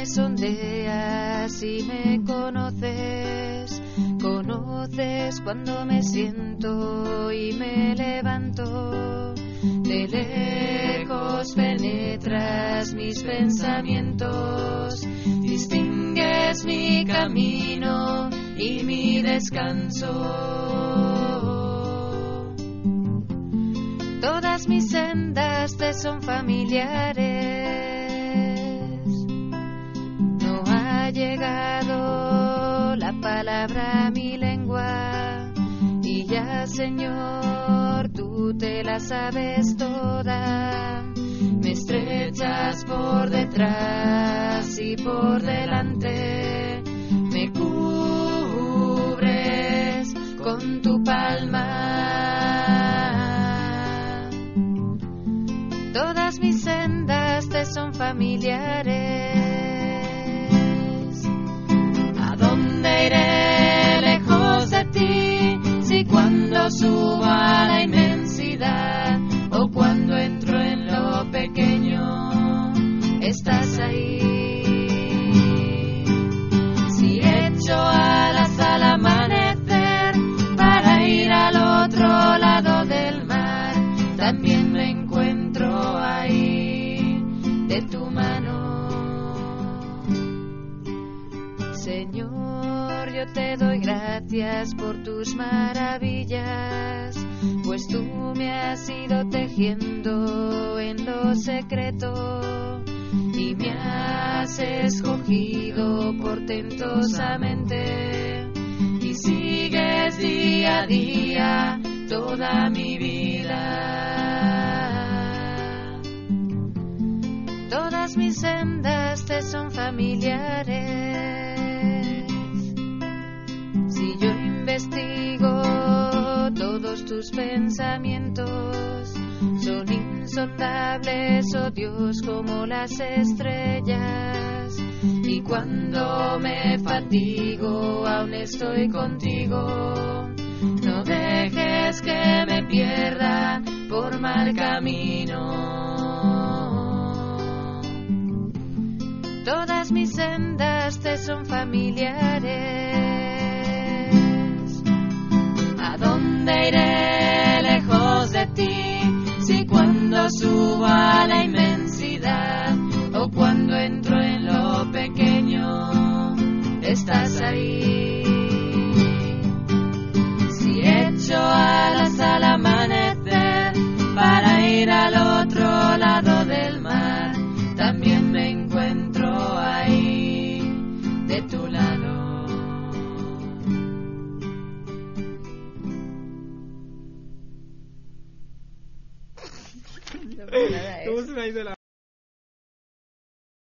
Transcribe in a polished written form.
me sondeas y me conoces. Conoces cuando me siento y me levanto. De lejos penetras mis pensamientos. Distingues mi camino y mi descanso. Todas mis sendas te son familiares. No ha llegado la palabra a mi lengua, y ya, Señor, tú te la sabes toda. Me estrechas por detrás y por delante, me cubres con tu palma. Todas mis sendas te son familiares. ¿A dónde iré lejos de ti? Si cuando subo a la inmensidad o cuando entro en lo pequeño, estás ahí. Si echo alas al amanecer para ir al otro lado del mar, también me encuentro ahí de tu mano. Señor, yo te doy gracias por tus maravillas, pues tú me has ido tejiendo en lo secreto y me has escogido portentosamente y sigues día a día toda mi vida. Todas mis sendas te son familiares. Si yo investigo todos tus pensamientos, son insondables, oh Dios, como las estrellas. Y cuando me fatigo, aún estoy contigo. No dejes que me pierda por mal camino. Todas mis sendas te son familiares. ¿A dónde iré lejos de ti? Si cuando subo a la inmensidad o cuando entro en lo pequeño, estás ahí. Si echo alas al amanecer para ir al otro lado del mar, también me encuentro ahí de tu lado. ¿Cómo se me ha ido la